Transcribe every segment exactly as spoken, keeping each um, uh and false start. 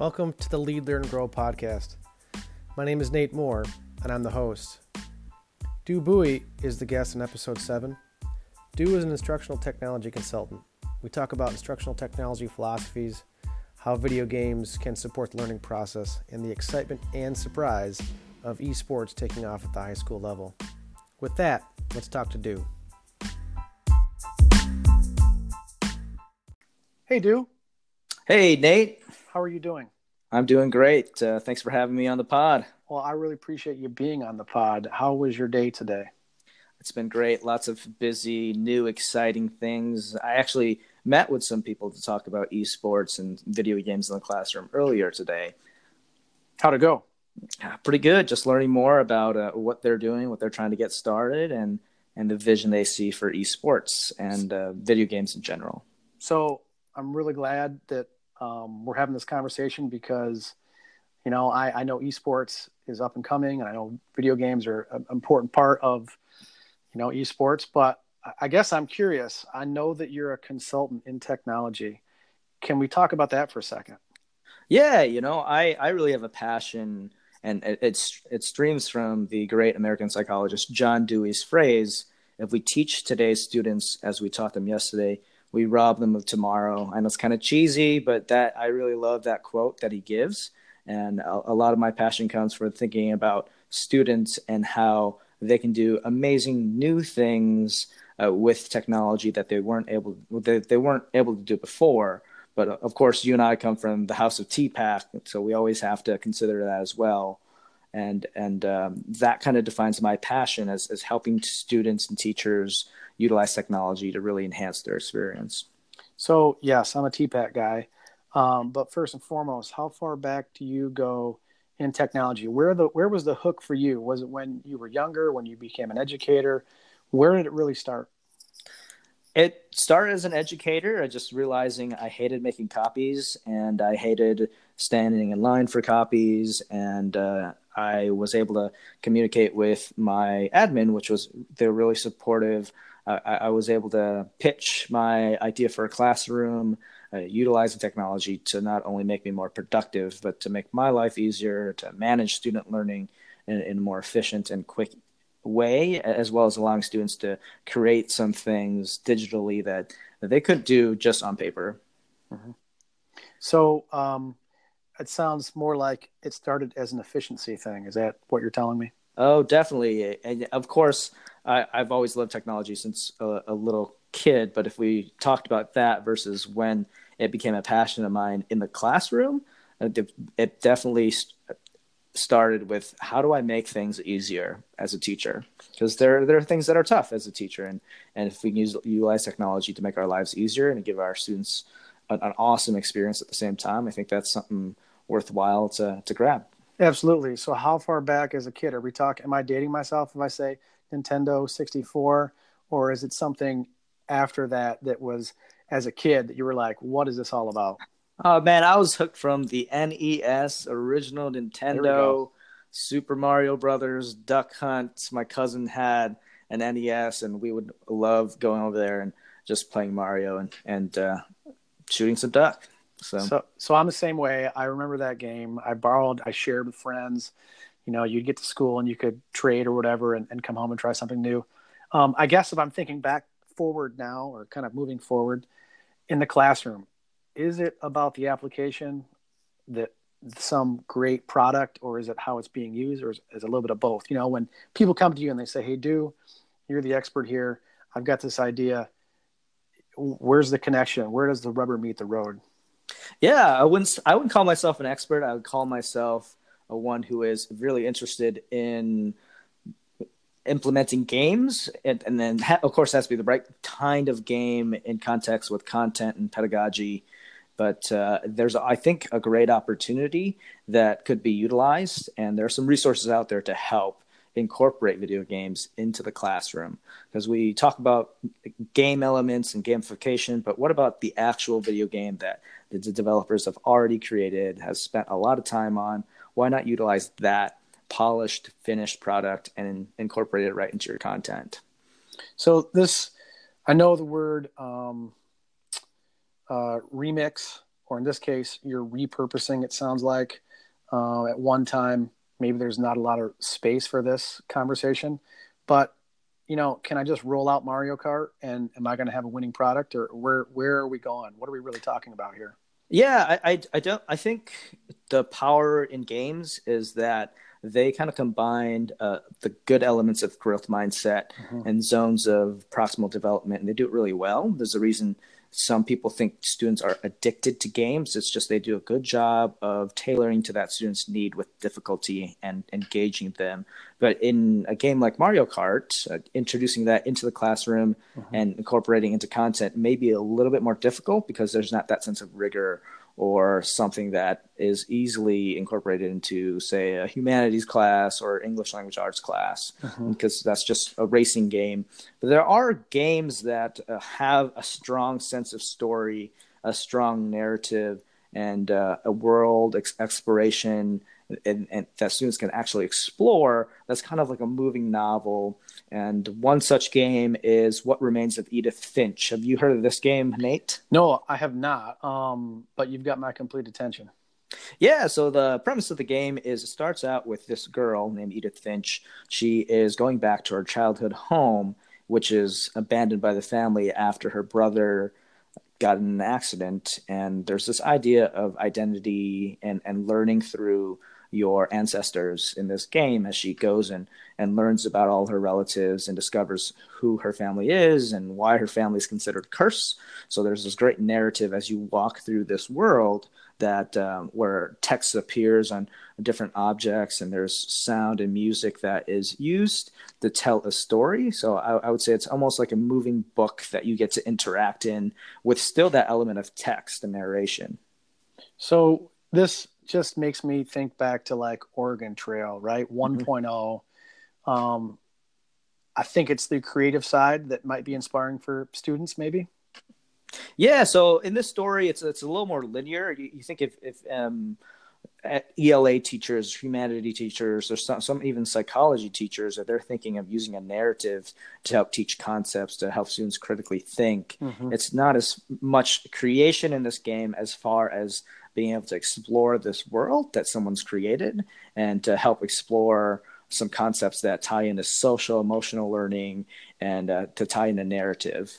Welcome to the Lead, Learn, Grow podcast. My name is Nate Moore, and I'm the host. Du Bowie is the guest in episode seven. Du is an instructional technology consultant. We talk about instructional technology philosophies, how video games can support the learning process, and the excitement and surprise of esports taking off at the high school level. With that, let's talk to Du. Hey, Du. Hey, Nate. How are you doing? I'm doing great. Uh, thanks for having me on the pod. Well, I really appreciate you being on the pod. How was your day today? It's been great. Lots of busy, new, exciting things. I actually met with some people to talk about esports and video games in the classroom earlier today. How'd it go? Uh, pretty good. Just learning more about uh, what they're doing, what they're trying to get started, and and the vision they see for esports and uh, video games in general. So I'm really glad that um, we're having this conversation because, you know, I, I know esports is up and coming, and I know video games are an important part of, you know, esports. But I guess I'm curious. I know that you're a consultant in technology. Can we talk about that for a second? Yeah, you know, I, I really have a passion, and it, it's it streams from the great American psychologist John Dewey's phrase, if we teach today's students as we taught them yesterday, we rob them of tomorrow. I know it's kind of cheesy, but that I really love that quote that he gives. And a, a lot of my passion comes from thinking about students and how they can do amazing new things uh, with technology that they weren't able they, they weren't able to do before. But uh, of course, you and I come from the house of T PAC, so we always have to consider that as well. And and um, that kind of defines my passion as, as helping students and teachers utilize technology to really enhance their experience. So, yes, I'm a T PAC guy. Um, but first and foremost, how far back do you go in technology? Where the where was the hook for you? Was it when you were younger, when you became an educator? Where did it really start? It started as an educator, just realizing I hated making copies and I hated standing in line for copies. And uh, I was able to communicate with my admin, which was, they're really supportive. Uh, I, I was able to pitch my idea for a classroom, uh, utilizing technology to not only make me more productive, but to make my life easier, to manage student learning in, in a more efficient and quick way, as well as allowing students to create some things digitally that, that they couldn't do just on paper. Mm-hmm. So um, it sounds more like it started as an efficiency thing. Is that what you're telling me? Oh, definitely. And of course, I, I've always loved technology since a, a little kid. But if we talked about that versus when it became a passion of mine in the classroom, it, it definitely st- started with how do I make things easier as a teacher? Because there, there are things that are tough as a teacher. And, and if we can use, utilize technology to make our lives easier and to give our students an, an awesome experience at the same time, I think that's something worthwhile to, to grab. Absolutely. So how far back as a kid are we talking? Am I dating myself if I say Nintendo sixty-four, or is it something after that that was as a kid that you were like, what is this all about? Oh man, I was hooked from the N E S, original Nintendo, Super Mario Brothers, Duck Hunt. My cousin had an N E S, and we would love going over there and just playing Mario and and uh, shooting some duck. So. so, so I'm the same way. I remember that game. I borrowed, I shared with friends. You know, you'd get to school and you could trade or whatever, and, and come home and try something new. Um, I guess if I'm thinking back forward now, or kind of moving forward in the classroom, is it about the application, that some great product, or is it how it's being used, or is it a little bit of both? You know, when people come to you and they say, hey, Du, you're the expert here. I've got this idea. Where's the connection? Where does the rubber meet the road? Yeah, I wouldn't. I wouldn't call myself an expert. I would call myself a one who is really interested in implementing games, and, and then ha- of course it has to be the right kind of game in context with content and pedagogy. But uh, there's, I think, a great opportunity that could be utilized, and there are some resources out there to help incorporate video games into the classroom. Because we talk about game elements and gamification, but what about the actual video game that the developers have already created, has spent a lot of time on? Why not utilize that polished, finished product and incorporate it right into your content? So this, I know the word um, uh, remix or in this case, you're repurposing, it sounds like, uh, at one time, maybe there's not a lot of space for this conversation, but you know, can I just roll out Mario Kart and am I going to have a winning product, or where, where are we going? What are we really talking about here? Yeah, I, I, I don't. I think the power in games is that they kind of combined uh, the good elements of growth mindset mm-hmm. and zones of proximal development, and they do it really well. There's a reason some people think students are addicted to games. It's just they do a good job of tailoring to that student's need with difficulty and engaging them. But in a game like Mario Kart, uh, introducing that into the classroom mm-hmm. and incorporating into content may be a little bit more difficult because there's not that sense of rigor or something that is easily incorporated into, say, a humanities class or English language arts class, mm-hmm. because that's just a racing game. But there are games that uh, have a strong sense of story, a strong narrative, and uh, a world ex- exploration and, and that students can actually explore. That's kind of like a moving novel. And one such game is What Remains of Edith Finch. Have you heard of this game, Nate? No, I have not. Um, but you've got my complete attention. Yeah, so the premise of the game is it starts out with this girl named Edith Finch. She is going back to her childhood home, which is abandoned by the family after her brother got in an accident. And there's this idea of identity and, and learning through your ancestors in this game as she goes and, and learns about all her relatives and discovers who her family is and why her family is considered cursed. So there's this great narrative as you walk through this world that um, where text appears on different objects and there's sound and music that is used to tell a story. So I, I would say it's almost like a moving book that you get to interact in with still that element of text and narration. So this just makes me think back to like Oregon Trail, right? one point oh. Mm-hmm. Um, I think it's the creative side that might be inspiring for students, maybe. Yeah. So in this story, it's it's a little more linear. You, you think if if um, E L A teachers, humanity teachers, or some, some even psychology teachers, that they're thinking of using a narrative to help teach concepts, to help students critically think. Mm-hmm. It's not as much creation in this game as far as being able to explore this world that someone's created and to help explore some concepts that tie into social, emotional learning and uh, to tie into narrative.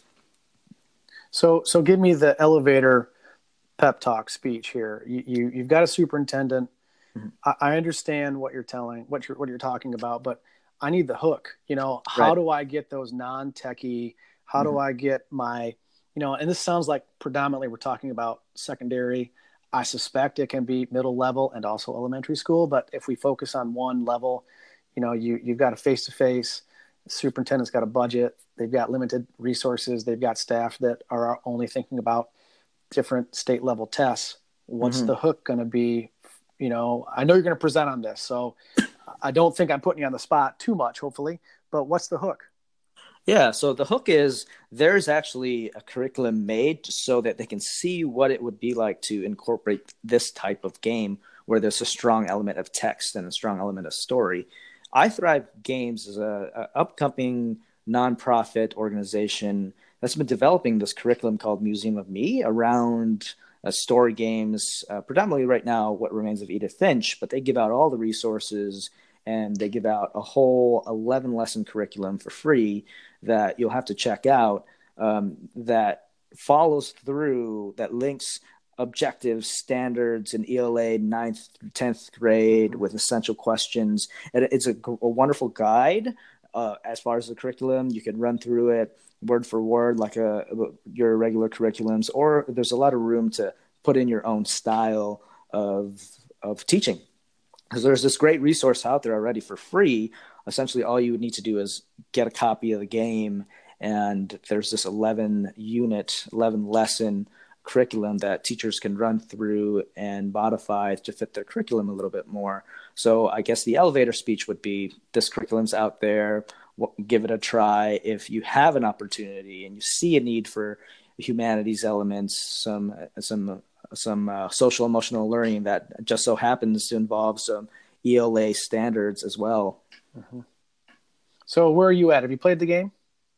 So, so give me the elevator pep talk speech here. You, you you've got a superintendent. Mm-hmm. I, I understand what you're telling, what you're what you're talking about, but I need the hook. You know, how right. do I get those non-techie? How mm-hmm. do I get my, you know? And this sounds like predominantly we're talking about secondary. I suspect it can be middle level and also elementary school. But if we focus on one level, you know, you, you've got a face-to-face, the superintendent's got a budget, they've got limited resources, they've got staff that are only thinking about different state level tests. What's mm-hmm. the hook going to be? You know, I know you're going to present on this, so I don't think I'm putting you on the spot too much, hopefully, but what's the hook? Yeah, so the hook is there's actually a curriculum made so that they can see what it would be like to incorporate this type of game where there's a strong element of text and a strong element of story. I Thrive Games is a, a upcoming nonprofit organization that's been developing this curriculum called Museum of Me around uh, story games, uh, predominantly right now, What Remains of Edith Finch, but they give out all the resources and they give out a whole eleven lesson curriculum for free that you'll have to check out, um, that follows through, that links objectives, standards in E L A ninth through tenth grade with essential questions. And it's a, a wonderful guide uh, as far as the curriculum. You can run through it word for word like a, your regular curriculums, or there's a lot of room to put in your own style of of teaching. Because there's this great resource out there already for free. Essentially, all you would need to do is get a copy of the game, and there's this eleven unit, eleven lesson curriculum that teachers can run through and modify to fit their curriculum a little bit more. So I guess the elevator speech would be, this curriculum's out there, give it a try. If you have an opportunity and you see a need for humanities elements, some some some uh, social emotional learning that just so happens to involve some E L A standards as well. Mm-hmm. So where are you at? Have you played the game?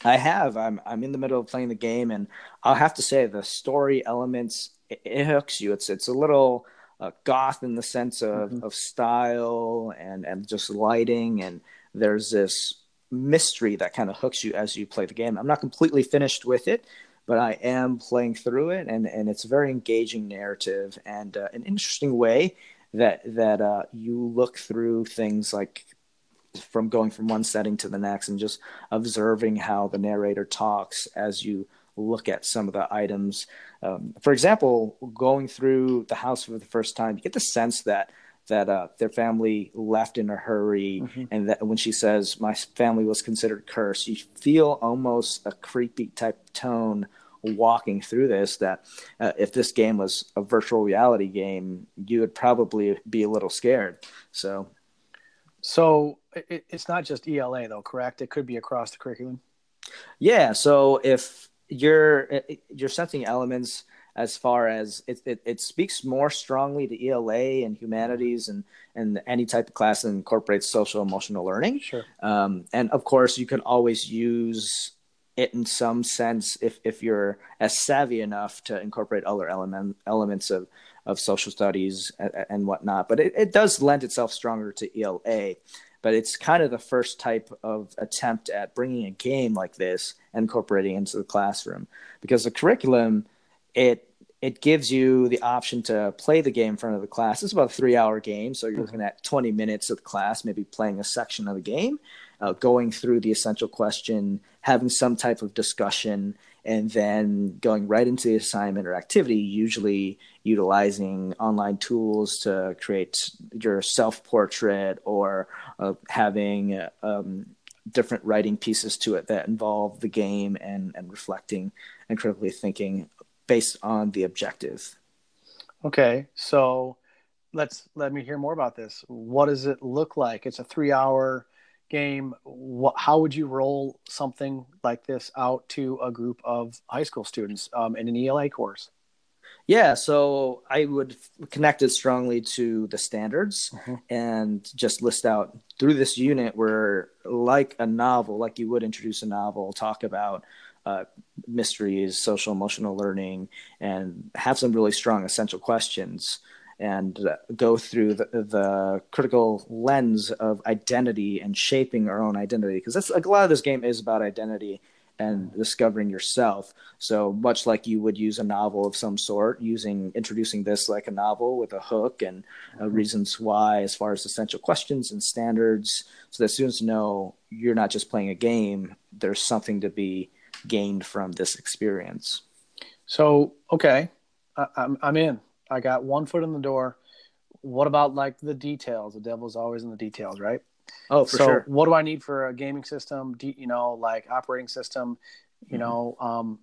I have. I'm I'm in the middle of playing the game, and I'll have to say the story elements it, it hooks you. It's it's a little uh, goth in the sense of Mm-hmm. of style and and just lighting, and there's this mystery that kind of hooks you as you play the game. I'm not completely finished with it, but I am playing through it, and and it's a very engaging narrative and uh, an interesting way that that uh, you look through things like from going from one setting to the next and just observing how the narrator talks as you look at some of the items. Um, for example, going through the house for the first time, you get the sense that that uh, their family left in a hurry, Mm-hmm. and that when she says my family was considered cursed, you feel almost a creepy type tone walking through this, that uh, if this game was a virtual reality game, you would probably be a little scared. So So it, it's not just E L A though, correct? It could be across the curriculum. yeah, so if you're you're sensing elements as far as it, it, it speaks more strongly to E L A and humanities and and any type of class that incorporates social emotional learning. Sure. Um, and of course, you can always use it in some sense if if you're as savvy enough to incorporate other element elements of of social studies and, and whatnot. But it, it does lend itself stronger to E L A. But it's kind of the first type of attempt at bringing a game like this and incorporating it into the classroom, because the curriculum, it it gives you the option to play the game in front of the class. It's about a three-hour game, so you're Mm-hmm. looking at twenty minutes of the class, maybe playing a section of the game, uh, going through the essential question, having some type of discussion, and then going right into the assignment or activity, usually utilizing online tools to create your self-portrait or uh, having uh, um, different writing pieces to it that involve the game and, and reflecting and critically thinking based on the objective. Okay, so let's let me hear more about this. What does it look like? It's a three-hour game. What, how would you roll something like this out to a group of high school students um, in an E L A course? Yeah, so I would connect it strongly to the standards Mm-hmm. and just list out through this unit where, like a novel, like you would introduce a novel, talk about uh, mysteries, social emotional learning, and have some really strong essential questions, and uh, go through the, the critical lens of identity and shaping our own identity. Because that's like, a lot of this game is about identity and discovering yourself. So much like you would use a novel of some sort, using introducing this like a novel with a hook and uh, Mm-hmm. reasons why, as far as essential questions and standards, so that students know you're not just playing a game. There's something to be gained from this experience. So, okay, I, I'm I'm in. I got one foot in the door. What about like the details? The devil's always in the details, right? Oh, for So, sure. what do I need for a gaming system? Do, you know, like operating system? You Mm-hmm. know, um,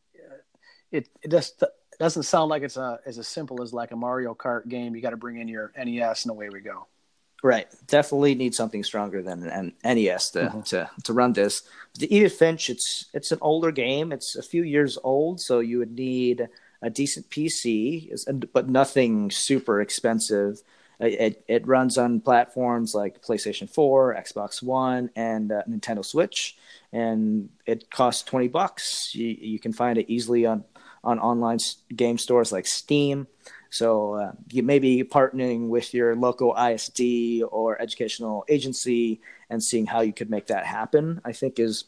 it it just it doesn't sound like it's a as as simple as like a Mario Kart game. You got to bring in your N E S and away we go. Right. Definitely need something stronger than an N E S to, Mm-hmm. to, to run this. The Edith Finch, it's it's an older game. It's a few years old, so you would need a decent P C, but nothing super expensive. It, it runs on platforms like PlayStation four, Xbox One, and uh, Nintendo Switch, and it costs twenty bucks. You, you can find it easily on, on online game stores like Steam. So uh, you may be partnering with your local I S D or educational agency and seeing how you could make that happen, I think is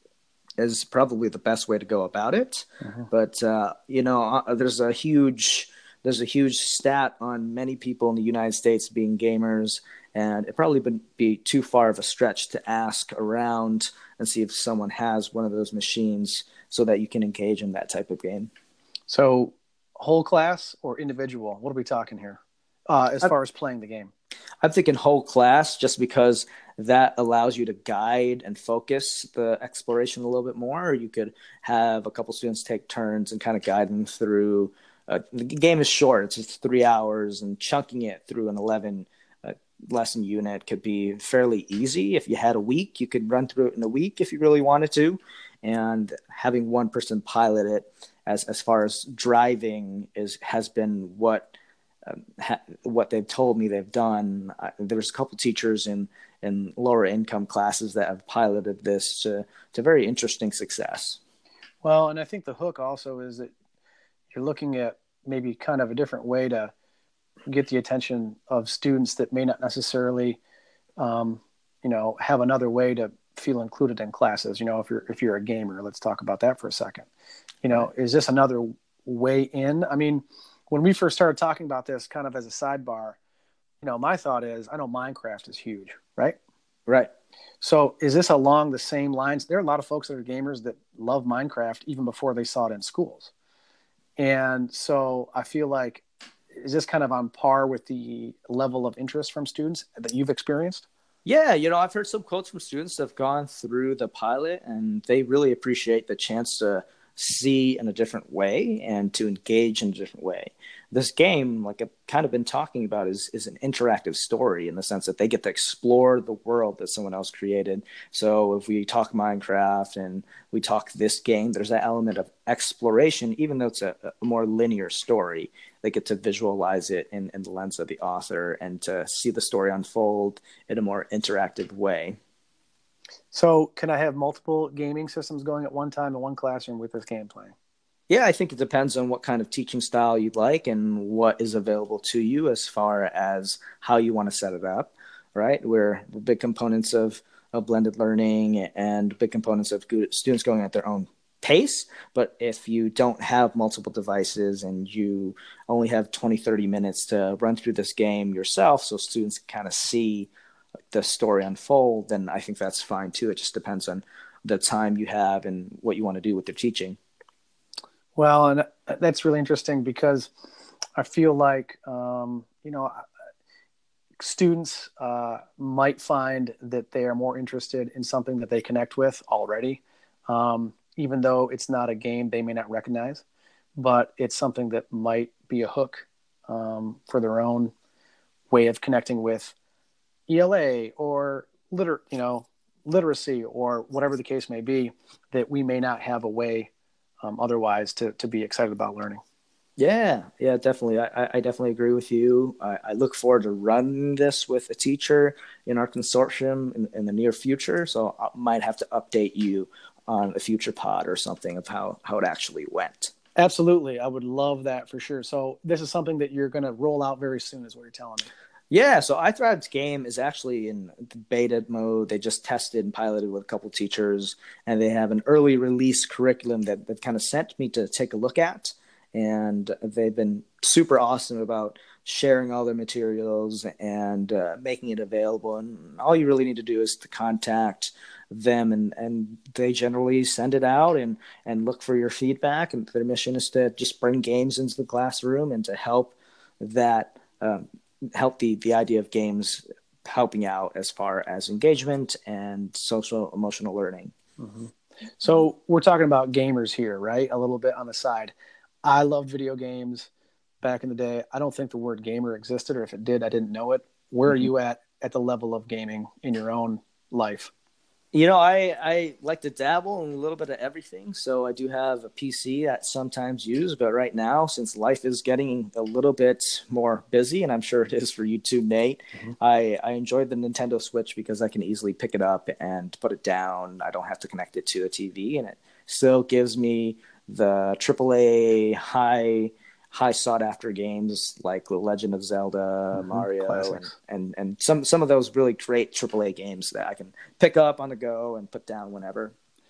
is probably the best way to go about it. Mm-hmm. But uh, you know, uh, there's a huge there's a huge stat on many people in the United States being gamers, and it probably would be too far of a stretch to ask around and see if someone has one of those machines so that you can engage in that type of game. So, whole class or individual? What are we talking here? Uh, as far as playing the game. I'm thinking whole class, just because that allows you to guide and focus the exploration a little bit more. Or you could have a couple students take turns and kind of guide them through. Uh, the game is short; it's just three hours, and chunking it through an eleven uh, lesson unit could be fairly easy. If you had a week, you could run through it in a week if you really wanted to. And having one person pilot it, as as far as driving, is has been what. Um, ha- what they've told me they've done. Uh, there was a couple teachers in in lower income classes that have piloted this to, to very interesting success. Well, and I think the hook also is that you're looking at maybe kind of a different way to get the attention of students that may not necessarily, um, you know, have another way to feel included in classes. You know, if you're if you're a gamer, let's talk about that for a second. You know, is this another way in? I mean, when we first started talking about this, kind of as a sidebar, you know, my thought is, I know Minecraft is huge, right? Right. So is this along the same lines? There are a lot of folks that are gamers that love Minecraft even before they saw it in schools. And so I feel like, is this kind of on par with the level of interest from students that you've experienced? Yeah, you know, I've heard some quotes from students that have gone through the pilot, and they really appreciate the chance to see in a different way and to engage in a different way. This game, like I've kind of been talking about, is is an interactive story in the sense that they get to explore the world that someone else created. So if we talk Minecraft and we talk this game, there's that element of exploration, even though it's a, a more linear story. They get to visualize it in, in the lens of the author and to see the story unfold in a more interactive way. So can I have multiple gaming systems going at one time in one classroom with this game playing? Yeah, I think it depends on what kind of teaching style you'd like and what is available to you as far as how you want to set it up, right? We're big components of, of blended learning and big components of good students going at their own pace. But if you don't have multiple devices and you only have twenty, thirty minutes to run through this game yourself so students can kind of see the story unfold, then I think that's fine too. It just depends on the time you have and what you want to do with your teaching. Well, and that's really interesting because I feel like, um, you know, students uh, might find that they are more interested in something that they connect with already, um, even though it's not a game they may not recognize, but it's something that might be a hook um, for their own way of connecting with E L A or liter, you know, literacy or whatever the case may be, that we may not have a way um, otherwise to to be excited about learning. Yeah, yeah, definitely. I, I definitely agree with you. I, I look forward to running this with a teacher in our consortium in, in the near future. So I might have to update you on a future pod or something of how, how it actually went. Absolutely. I would love that for sure. So this is something that you're going to roll out very soon is what you're telling me. Yeah, so iThrive's game is actually in the beta mode. They just tested and piloted with a couple teachers, and they have an early release curriculum that they've kind of sent me to take a look at. And they've been super awesome about sharing all their materials and uh, making it available. And all you really need to do is to contact them, and, and they generally send it out and, and look for your feedback. And their mission is to just bring games into the classroom and to help that um, help the, the idea of games helping out as far as engagement and social emotional learning. Mm-hmm. So we're talking about gamers here, right? A little bit on the side. I loved video games back in the day. I don't think the word gamer existed, or if it did, I didn't know it. Where are you at at the level of gaming in your own life? You know, I, I like to dabble in a little bit of everything. So I do have a P C that sometimes use, but right now, since life is getting a little bit more busy, and I'm sure it is for you too, Nate, mm-hmm. I, I enjoy the Nintendo Switch because I can easily pick it up and put it down. I don't have to connect it to a T V, and it still gives me the triple A high high sought after games like The Legend of Zelda, mm-hmm. Mario, and, and, and some, some of those really great triple A games that I can pick up on the go and put down whenever.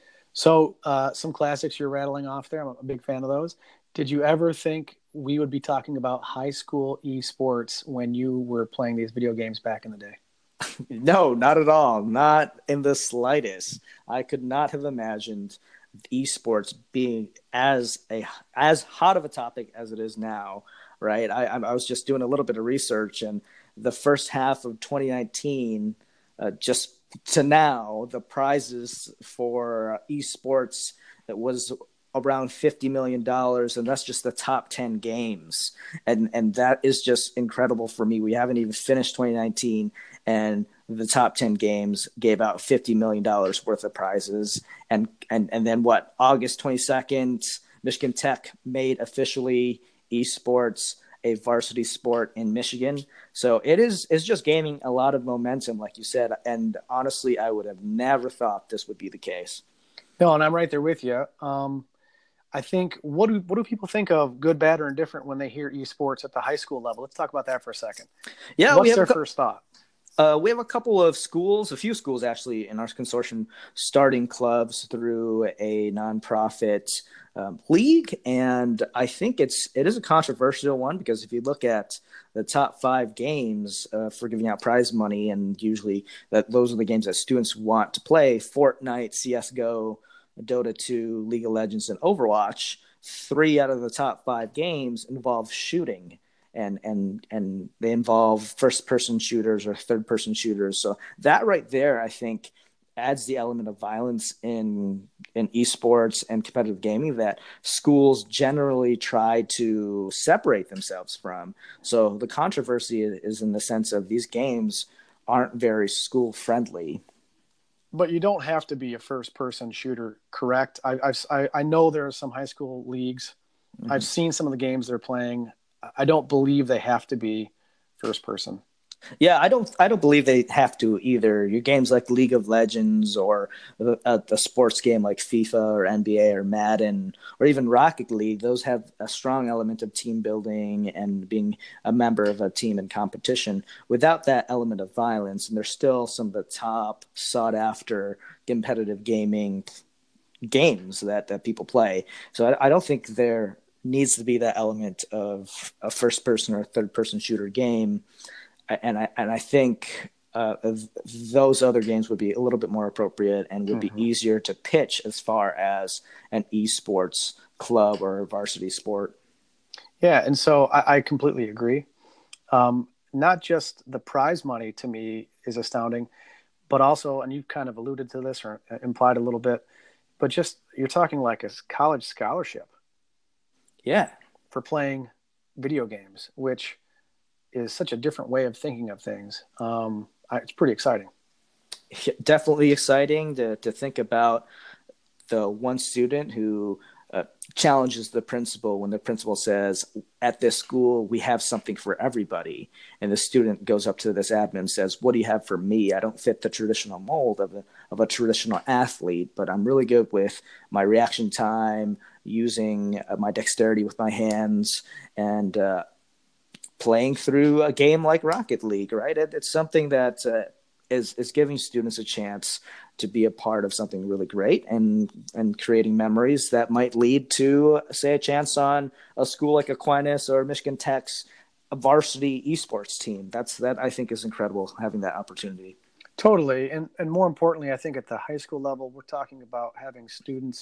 So uh, some classics you're rattling off there. I'm a big fan of those. Did you ever think we would be talking about high school esports when you were playing these video games back in the day? No, not at all. Not in the slightest. I could not have imagined esports being as a as hot of a topic as it is now, right? I, I was just doing a little bit of research, and the first half of twenty nineteen, uh, just to now, the prizes for esports that was around fifty million dollars, and that's just the top ten games, and and that is just incredible for me. We haven't even finished twenty nineteen, and the top ten games gave out fifty million dollars worth of prizes. And, and, and then what, August twenty-second, Michigan Tech made officially esports a varsity sport in Michigan. So it is it's just gaining a lot of momentum, like you said. And honestly, I would have never thought this would be the case. No, and I'm right there with you. Um, I think what do what do people think of good, bad, or indifferent when they hear esports at the high school level? Let's talk about that for a second. Yeah, we What's have their a, first thought? Uh, we have a couple of schools, a few schools actually in our consortium, starting clubs through a nonprofit um, league, and I think it's it is a controversial one because if you look at the top five games uh, for giving out prize money, and usually that those are the games that students want to play: Fortnite, C S G O, Dota two, League of Legends, and Overwatch. Three out of the top five games involve shooting. And and and they involve first person shooters or third person shooters. So that right there, I think, adds the element of violence in in esports and competitive gaming that schools generally try to separate themselves from. So the controversy is in the sense of these games aren't very school friendly. But you don't have to be a first person shooter, correct? I I've, I I know there are some high school leagues. Mm-hmm. I've seen some of the games they're playing. I don't believe they have to be first person. Yeah, I don't. I don't believe they have to either. Your games like League of Legends or a, a sports game like FIFA or N B A or Madden or even Rocket League, those have a strong element of team building and being a member of a team in competition. Without that element of violence, and they're still some of the top sought after competitive gaming games that that people play. So I, I don't think there needs to be that element of a first person or third person shooter game. And I and I think uh, those other games would be a little bit more appropriate and would mm-hmm. be easier to pitch as far as an esports club or a varsity sport. Yeah, and so I, I completely agree. Um, not just the prize money to me is astounding, but also, and you've kind of alluded to this or implied a little bit, but just you're talking like a college scholarship. Yeah, for playing video games, which is such a different way of thinking of things. Um, I, it's pretty exciting. Definitely exciting to to think about the one student who uh, challenges the principal when the principal says, at this school, we have something for everybody. And the student goes up to this admin and says, what do you have for me? I don't fit the traditional mold of a, of a traditional athlete, but I'm really good with my reaction time, using uh, my dexterity with my hands, and uh, playing through a game like Rocket League, right? It, it's something that uh, is, is giving students a chance to be a part of something really great and and creating memories that might lead to, say, a chance on a school like Aquinas or Michigan Tech's a varsity esports team. That's that I think is incredible, having that opportunity. Totally. And and more importantly, I think at the high school level, we're talking about having students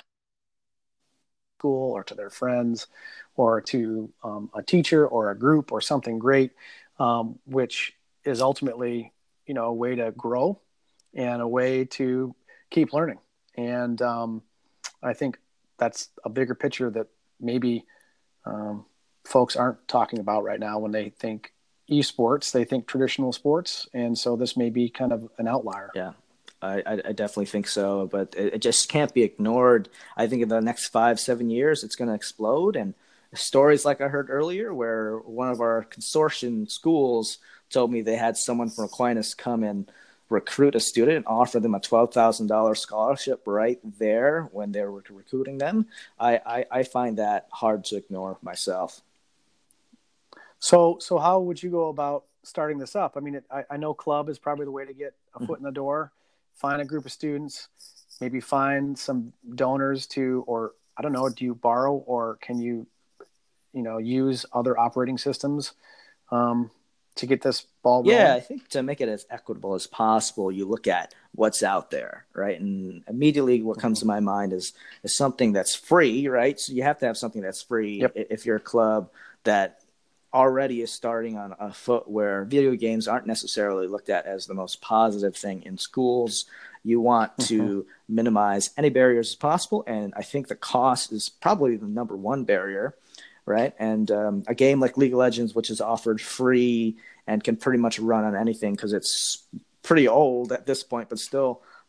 school or to their friends or to um, a teacher or a group or something great, um, which is ultimately, you know, a way to grow and a way to keep learning. And um, I think that's a bigger picture that maybe um, folks aren't talking about right now when they think esports. They think traditional sports. And so this may be kind of an outlier. Yeah, I, I definitely think so. But it, it just can't be ignored. I think in the next five, seven years, it's going to explode. And stories like I heard earlier where one of our consortium schools told me they had someone from Aquinas come and recruit a student and offer them a twelve thousand dollars scholarship right there when they were recruiting them. I, I, I find that hard to ignore myself. So so how would you go about starting this up? I mean, it, I, I know club is probably the way to get a foot in the door, find a group of students, maybe find some donors to, or I don't know, do you borrow or can you, you know, use other operating systems um, to get this ball rolling? Yeah, I think to make it as equitable as possible, you look at what's out there, right? And immediately what comes mm-hmm. to my mind is, is something that's free, right? So you have to have something that's free. Yep. If you're a club that already is starting on a foot where video games aren't necessarily looked at as the most positive thing in schools, you want mm-hmm. to minimize any barriers as possible. And I think the cost is probably the number one barrier, right? And um, a game like League of Legends, which is offered free and can pretty much run on anything because it's pretty old at this point, but still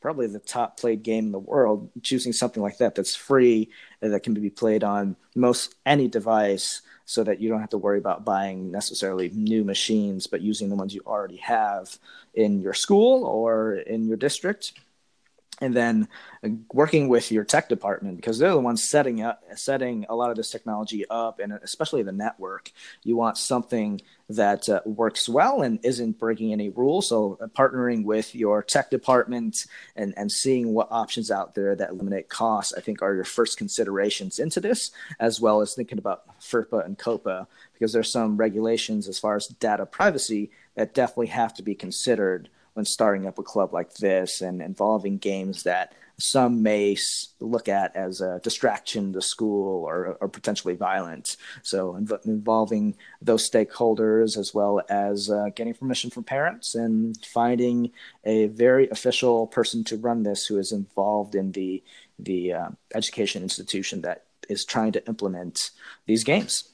probably the top played game in the world, choosing something like that that's free, that can be played on most any device, so that you don't have to worry about buying necessarily new machines, but using the ones you already have in your school or in your district. And then working with your tech department, because they're the ones setting up, setting a lot of this technology up, and especially the network. You want something that uh, works well and isn't breaking any rules. So uh, partnering with your tech department and, and seeing what options out there that eliminate costs, I think, are your first considerations into this, as well as thinking about FERPA and COPA, because there's some regulations as far as data privacy that definitely have to be considered when starting up a club like this and involving games that some may look at as a distraction to school or, or potentially violent. So inv- involving those stakeholders, as well as uh, getting permission from parents and finding a very official person to run this who is involved in the, the uh, education institution that is trying to implement these games.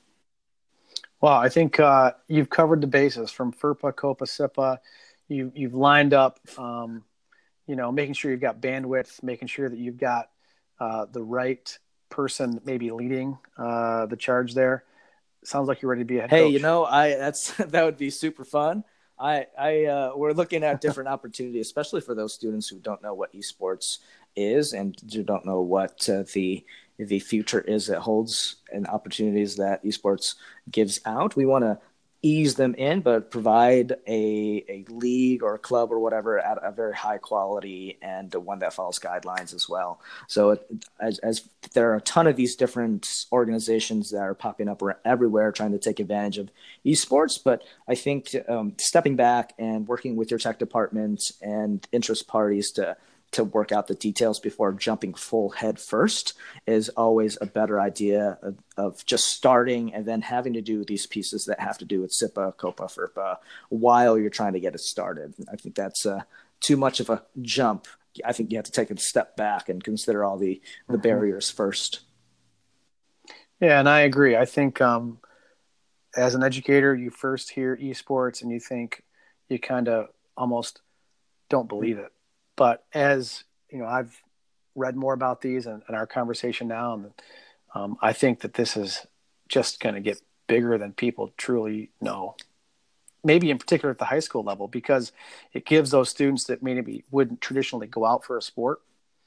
Well, I think uh, you've covered the bases from FERPA, COPA, SIPA. You, you've lined up, um, you know, making sure you've got bandwidth, making sure that you've got uh, the right person maybe leading uh, the charge there. Sounds like you're ready to be a head hey, coach. Hey, you know, I that's that would be super fun. I, I uh, we're looking at different opportunities, especially for those students who don't know what esports is and who don't know what uh, the the future is that holds and opportunities that esports gives out. We want to ease them in, but provide a, a league or a club or whatever at a very high quality and one that follows guidelines as well. So it, as, as there are a ton of these different organizations that are popping up everywhere trying to take advantage of esports, but I think um, stepping back and working with your tech department and interest parties to to work out the details before jumping full head first is always a better idea of, of just starting and then having to do these pieces that have to do with SIPA, COPA, FERPA while you're trying to get it started. I think that's uh, too much of a jump. I think you have to take a step back and consider all the, the mm-hmm. barriers first. Yeah, and I agree. I think um, as an educator, you first hear esports and you think you kind of almost don't believe it. But as you know, I've read more about these and, and our conversation now, and um, I think that this is just going to get bigger than people truly know. Maybe in particular at the high school level, because it gives those students that maybe wouldn't traditionally go out for a sport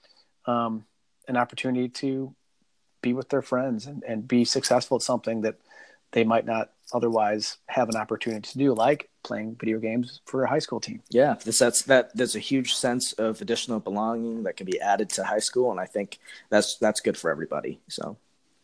um, an opportunity to be with their friends and, and be successful at something that they might not otherwise have an opportunity to do, like playing video games for a high school team. Yeah, this, that's that. There's a huge sense of additional belonging that can be added to high school, and I think that's that's good for everybody. So,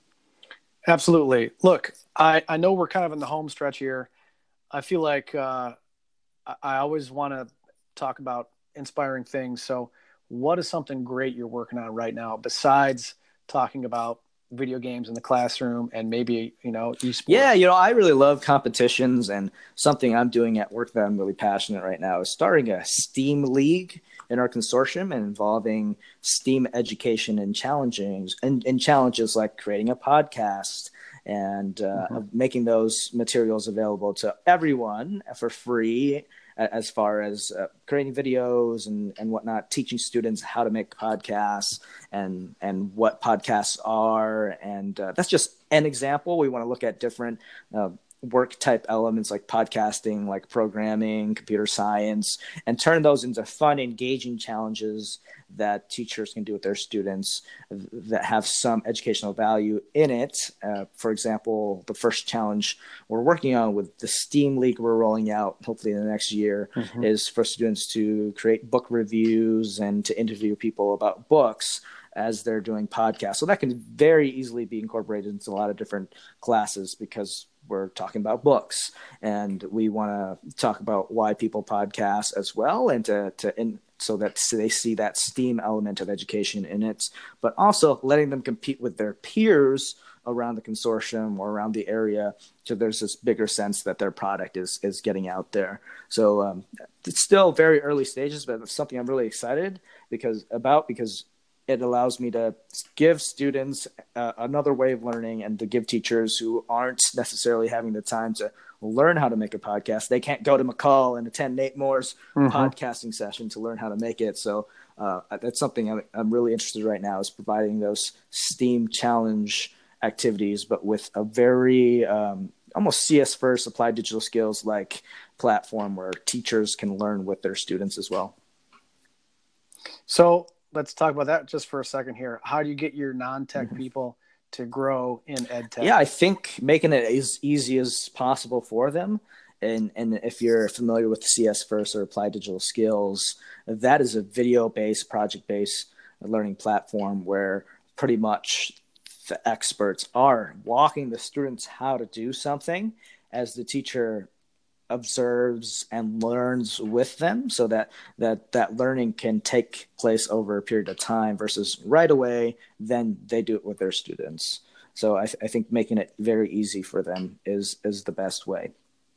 absolutely. Look, I, I know we're kind of in the home stretch here. I feel like uh, I, I always want to talk about inspiring things. So, what is something great you're working on right now besides talking about video games in the classroom and maybe, you know, esports? Yeah, you know, I really love competitions, and something I'm doing at work that I'm really passionate right now is starting a STEAM league in our consortium and involving STEAM education and challenging and, and challenges like creating a podcast and uh, mm-hmm. making those materials available to everyone for free, as far as uh, creating videos and, and whatnot, teaching students how to make podcasts and and what podcasts are. And uh, that's just an example. We want to look at different uh, work type elements like podcasting, like programming, computer science, and turn those into fun, engaging challenges that teachers can do with their students that have some educational value in it. Uh, for example, the first challenge we're working on with the STEAM League we're rolling out, hopefully in the next year, mm-hmm. is for students to create book reviews and to interview people about books as they're doing podcasts. So that can very easily be incorporated into a lot of different classes, because we're talking about books and we want to talk about why people podcast as well, and to, to in, so that they see that STEAM element of education in it, but also letting them compete with their peers around the consortium or around the area. So there's this bigger sense that their product is, is getting out there. So um, it's still very early stages, but it's something I'm really excited because about, because it allows me to give students uh, another way of learning, and to give teachers who aren't necessarily having the time to learn how to make a podcast. They can't go to McCall and attend Nate Moore's mm-hmm. podcasting session to learn how to make it. So uh, that's something I'm, I'm really interested in right now, is providing those STEAM challenge activities, but with a very um, almost C S first applied digital skills like platform where teachers can learn with their students as well. So let's talk about that just for a second here. How do you get your non-tech Mm-hmm. people to grow in ed tech? Yeah, I think making it as easy as possible for them. And and if you're familiar with C S first or applied digital skills, that is a video-based, project-based learning platform where pretty much the experts are walking the students how to do something as the teacher observes and learns with them, so that that that learning can take place over a period of time versus right away then they do it with their students. So I, th- I think making it very easy for them is is the best way.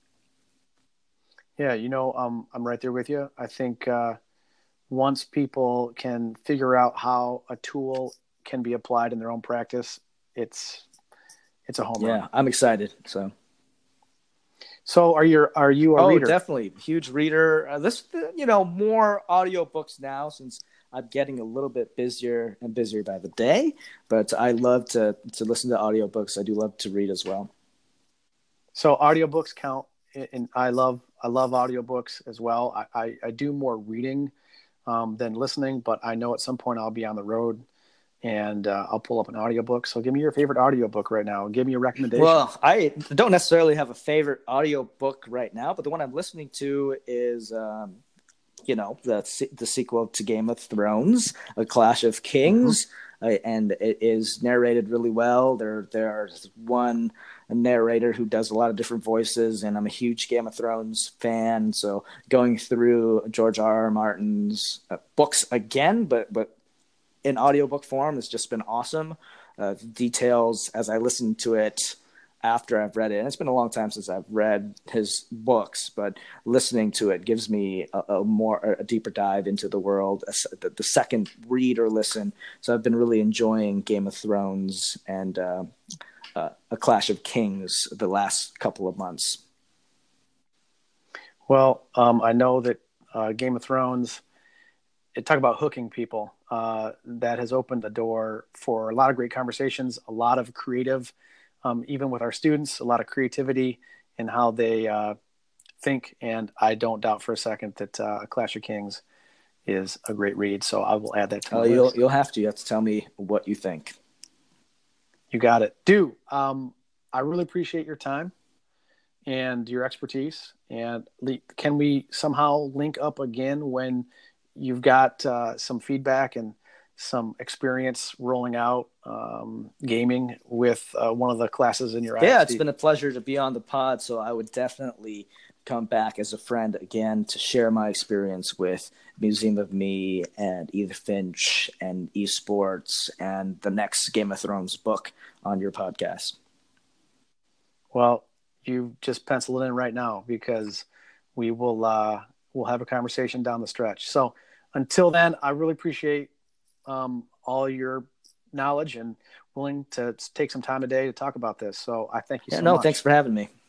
Yeah, you know, um, I'm right there with you. I think uh, once people can figure out how a tool can be applied in their own practice, it's it's a home run. Yeah, I'm excited. So So are you are you a oh, reader? definitely huge reader. Uh, this you know more audiobooks now since I'm getting a little bit busier and busier by the day, but I love to to listen to audiobooks. I do love to read as well. So audiobooks count, and I love I love audiobooks as well. I, I, I do more reading um, than listening, but I know at some point I'll be on the road and uh, I'll pull up an audiobook. So give me your favorite audiobook right now. Give me a recommendation. Well, I don't necessarily have a favorite audiobook right now, but the one I'm listening to is um, you know, the the sequel to Game of Thrones, A Clash of Kings, mm-hmm. uh, and it is narrated really well. There there's one narrator who does a lot of different voices, and I'm a huge Game of Thrones fan. So going through George R. R. Martin's uh, books again, but but in audiobook form has just been awesome. Uh, details as I listen to it after I've read it. And it's been a long time since I've read his books, but listening to it gives me a, a more, a deeper dive into the world, a, the, the second read or listen. So I've been really enjoying Game of Thrones and uh, uh, A Clash of Kings the last couple of months. Well, um, I know that uh, Game of Thrones, it talk about hooking people. Uh, that has opened the door for a lot of great conversations, a lot of creative, Um, even with our students, a lot of creativity in how they uh, think. And I don't doubt for a second that uh, Clash of Kings is a great read. So I will add that to my oh, you'll, list. You'll have to. You have to tell me what you think. You got it. Do. Um, I really appreciate your time and your expertise. And can we somehow link up again when you've got uh, some feedback and some experience rolling out um, gaming with uh, one of the classes in your I S D? Yeah, it's been a pleasure to be on the pod. So I would definitely come back as a friend again to share my experience with Museum of Me and Edith Finch and esports and the next Game of Thrones book on your podcast. Well, you just pencil it in right now because we will uh, we'll have a conversation down the stretch. So until then, I really appreciate um, all your knowledge and willing to take some time today to talk about this. So I thank you yeah, so no, much. Thanks for having me.